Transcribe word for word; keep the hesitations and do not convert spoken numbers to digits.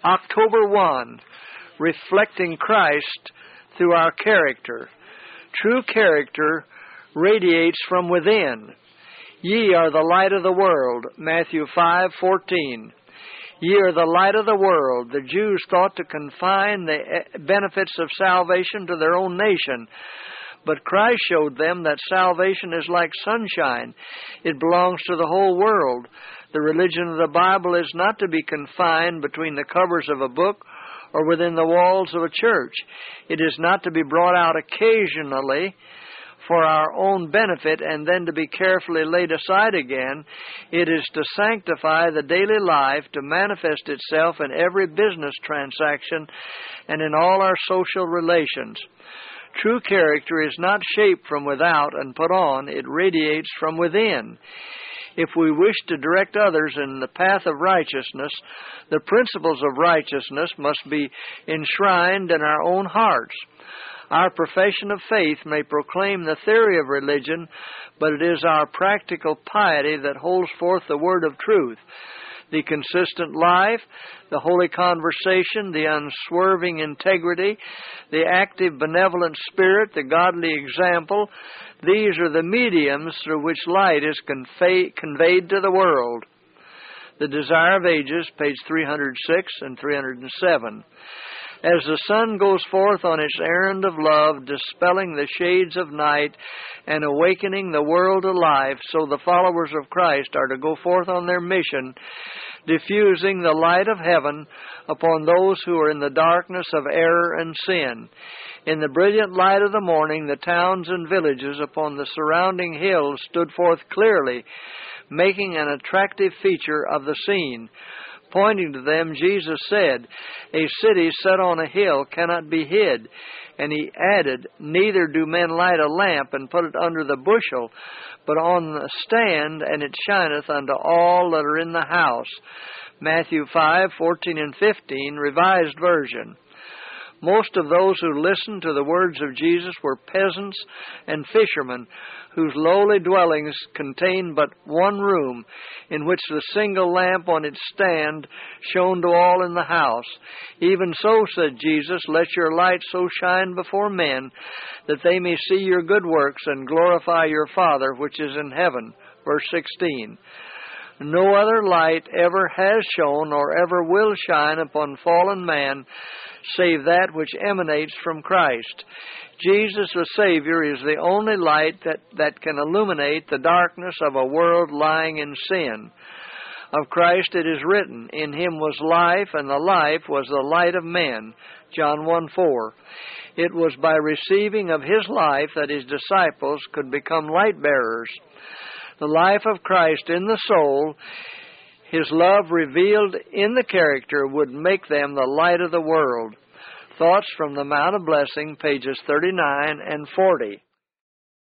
October first, reflecting Christ through our character. True character radiates from within. Ye are the light of the world, Matthew five fourteen. Ye are the light of the world. The Jews thought to confine the benefits of salvation to their own nation, but Christ showed them that salvation is like sunshine. It belongs to the whole world. The religion of the Bible is not to be confined between the covers of a book or within the walls of a church. It is not to be brought out occasionally for our own benefit and then to be carefully laid aside again. It is to sanctify the daily life, to manifest itself in every business transaction and in all our social relations. True character is not shaped from without and put on. It radiates from within. If we wish to direct others in the path of righteousness, the principles of righteousness must be enshrined in our own hearts. Our profession of faith may proclaim the theory of religion, but it is our practical piety that holds forth the word of truth. The consistent life, the holy conversation, the unswerving integrity, the active benevolent spirit, the godly example, these are the mediums through which light is convey, conveyed to the world. The Desire of Ages, page three hundred six and three hundred seven. As the sun goes forth on its errand of love, dispelling the shades of night and awakening the world to life, so the followers of Christ are to go forth on their mission, diffusing the light of heaven upon those who are in the darkness of error and sin. In the brilliant light of the morning, the towns and villages upon the surrounding hills stood forth clearly, making an attractive feature of the scene. Pointing to them, Jesus said, "A city set on a hill cannot be hid." And he added, "Neither do men light a lamp and put it under the bushel, but on the stand, and it shineth unto all that are in the house." Matthew five fourteen and fifteen, Revised Version. Most of those who listened to the words of Jesus were peasants and fishermen, whose lowly dwellings contained but one room, in which the single lamp on its stand shone to all in the house. "Even so," said Jesus, "let your light so shine before men, that they may see your good works and glorify your Father which is in heaven." Verse sixteen. No other light ever has shone or ever will shine upon fallen man, save that which emanates from Christ. Jesus the Savior is the only light that, that can illuminate the darkness of a world lying in sin. Of Christ it is written, "In him was life, and the life was the light of men." John one four. It was by receiving of his life that his disciples could become light bearers. The life of Christ in the soul, his love revealed in the character, would make them the light of the world. Thoughts from the Mount of Blessing, pages thirty-nine and forty.